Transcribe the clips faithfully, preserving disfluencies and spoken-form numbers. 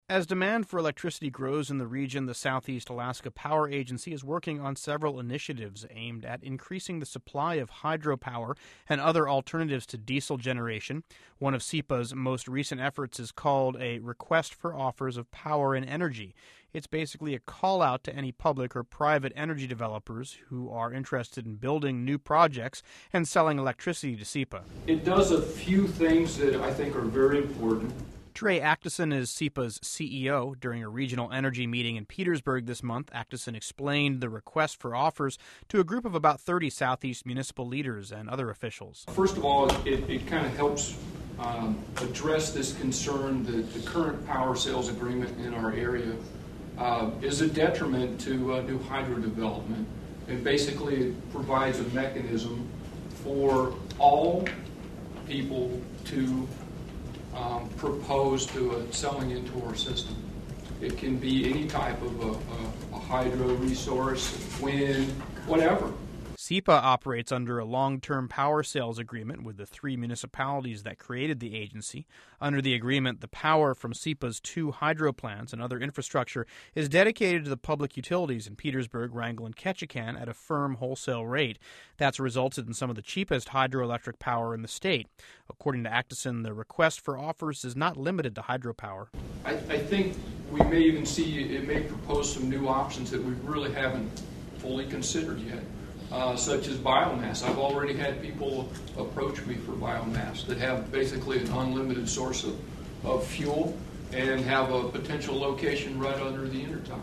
As demand for electricity grows in the region, the Southeast Alaska Power Agency is working on several initiatives aimed at increasing the supply of hydropower and other alternatives to diesel generation. One of SEPA's most recent efforts is called a Request for Offers of Power and Energy. It's basically a call out to any public or private energy developers who are interested in building new projects and selling electricity to SEPA. It does a few things that I think are very important. Trey Acteson is SEPA's C E O. During a regional energy meeting in Petersburg this month, Acteson explained the request for offers to a group of about thirty Southeast municipal leaders and other officials. First of all, it, it kind of helps um, address this concern that the current power sales agreement in our area uh, is a detriment to uh, new hydro development. And basically it provides a mechanism for all people to Um, proposed to a selling into our system. It can be any type of a, a, a hydro resource, wind, whatever. SEPA operates under a long-term power sales agreement with the three municipalities that created the agency. Under the agreement, the power from SEPA's two hydro plants and other infrastructure is dedicated to the public utilities in Petersburg, Wrangell, and Ketchikan at a firm wholesale rate. That's resulted in some of the cheapest hydroelectric power in the state. According to Acteson, the request for offers is not limited to hydropower. I, I think we may even see it may propose some new options that we really haven't fully considered yet. Uh, such as biomass. I've already had people approach me for biomass that have basically an unlimited source of, of fuel and have a potential location right under the intertop.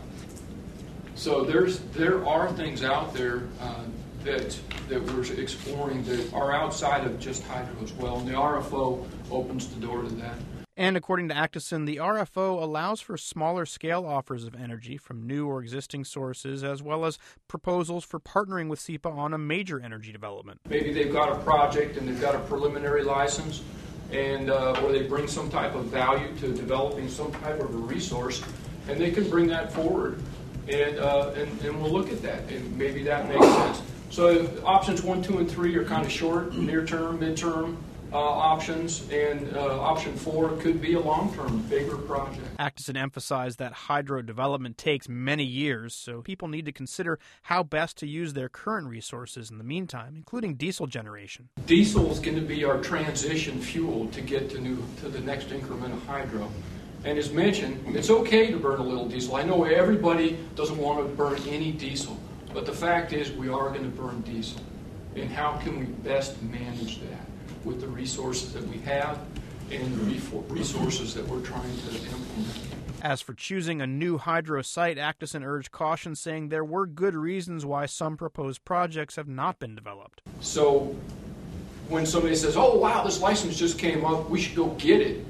So there's there are things out there uh, that that we're exploring that are outside of just hydro as well, and the R F O opens the door to that. And according to Acteson, the R F O allows for smaller scale offers of energy from new or existing sources, as well as proposals for partnering with SEPA on a major energy development. Maybe they've got a project and they've got a preliminary license, and uh, or they bring some type of value to developing some type of a resource, and they can bring that forward, and uh, and, and we'll look at that, and maybe that makes sense. So options one, two, and three are kind of short, near-term, mid-term. Uh, options, and uh, option four could be a long-term, bigger project. Acteson emphasized that hydro development takes many years, so people need to consider how best to use their current resources in the meantime, including diesel generation. Diesel is going to be our transition fuel to get to new to the next increment of hydro. And as mentioned, it's okay to burn a little diesel. I know everybody doesn't want to burn any diesel, but the fact is we are going to burn diesel. And how can we best manage that with the resources that we have and the resources that we're trying to implement? As for choosing a new hydro site, Acteson urged caution, saying there were good reasons why some proposed projects have not been developed. So when somebody says, oh, wow, this license just came up, we should go get it.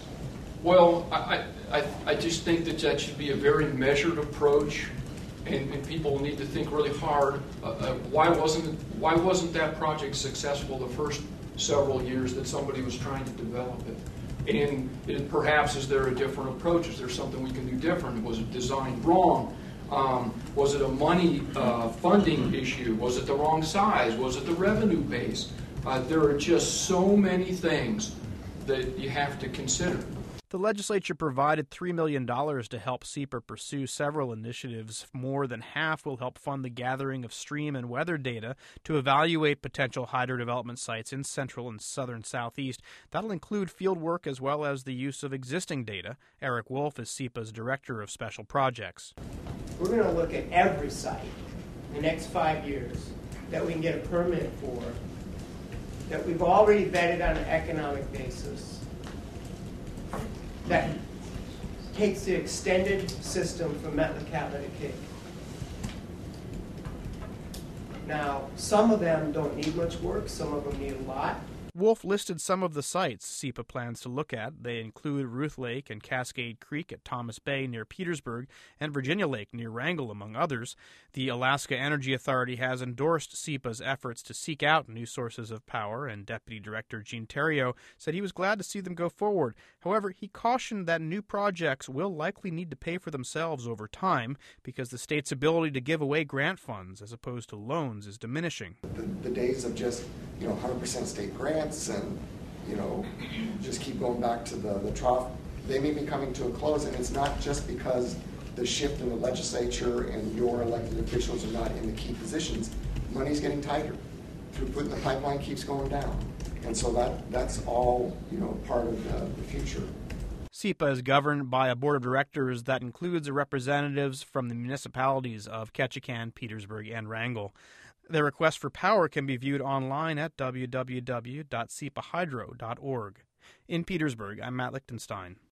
Well, I, I, I just think that that should be a very measured approach, and, and people need to think really hard. Uh, uh, why wasn't why wasn't that project successful the first several years that somebody was trying to develop it? And it, perhaps is there a different approach? Is there something we can do different? Was it designed wrong? Um, was it a money uh, funding issue? Was it the wrong size? Was it the revenue base? Uh, there are just so many things that you have to consider. The legislature provided three million dollars to help SEPA pursue several initiatives. More than half will help fund the gathering of stream and weather data to evaluate potential hydro development sites in central and southern southeast. That'll include field work as well as the use of existing data. Eric Wolf is SEPA's Director of Special Projects. We're going to look at every site in the next five years that we can get a permit for, that we've already vetted on an economic basis, that takes the extended system from Metlakatla to Cape. Now, some of them don't need much work, some of them need a lot. Wolf listed some of the sites SEPA plans to look at. They include Ruth Lake and Cascade Creek at Thomas Bay near Petersburg and Virginia Lake near Wrangell, among others. The Alaska Energy Authority has endorsed SEPA's efforts to seek out new sources of power, and Deputy Director Gene Theriault said he was glad to see them go forward. However, he cautioned that new projects will likely need to pay for themselves over time because the state's ability to give away grant funds as opposed to loans is diminishing. The, the days of just, you know, one hundred percent state grants and, you know, just keep going back to the, the trough they may be coming to a close, and it's not just because the shift in the legislature and your elected officials are not in the key positions. Money's getting tighter. Throughput in the pipeline keeps going down. And so that, that's all, you know, part of the, the future. SEPA is governed by a board of directors that includes representatives from the municipalities of Ketchikan, Petersburg, and Wrangell. Their request for power can be viewed online at w w w dot sepa hydro dot org. In Petersburg, I'm Matt Lichtenstein.